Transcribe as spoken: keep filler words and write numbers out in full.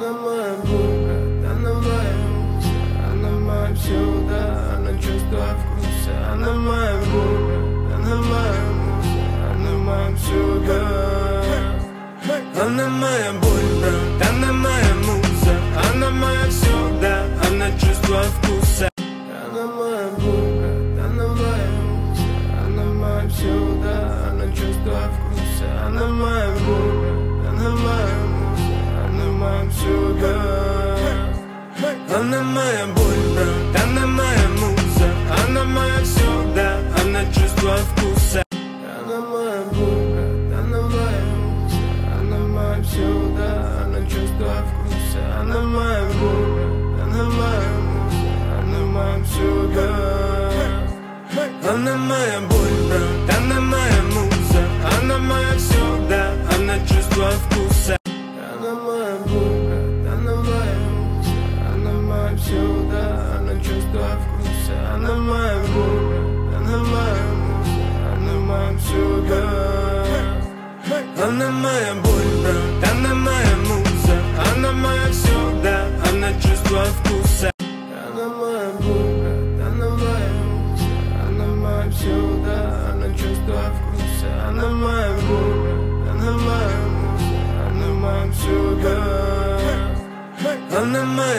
Она моя буря, она моя муза, она моя всюду, она чувствует вкус. Она моя буря, она моя муза, она моя всюду. Она моя буря, она моя муза, она моя всюду, она чувствует вкус. Она моя буря, она моя муза, она моя всюду, она чувствует вкус. Она моя буря, она моя муза, она моя всюду. Она моя буря, она моя муза, она моя всюду, она чувствует вкус. Она моя буря, она моя муза, она моя всюду, она чувствует вкус. Она моя буря, она моя муза, она моя всюду. Она моя буря, она моя муза, она моя всюду, она чувствует вкус. Она моя буря, она моя муза, она моя всюду, она чувствует вкус. Она моя буря, она моя муза, она моя всюду. Она моя буря, она моя муза, она моя всюду, она чувствует вкус.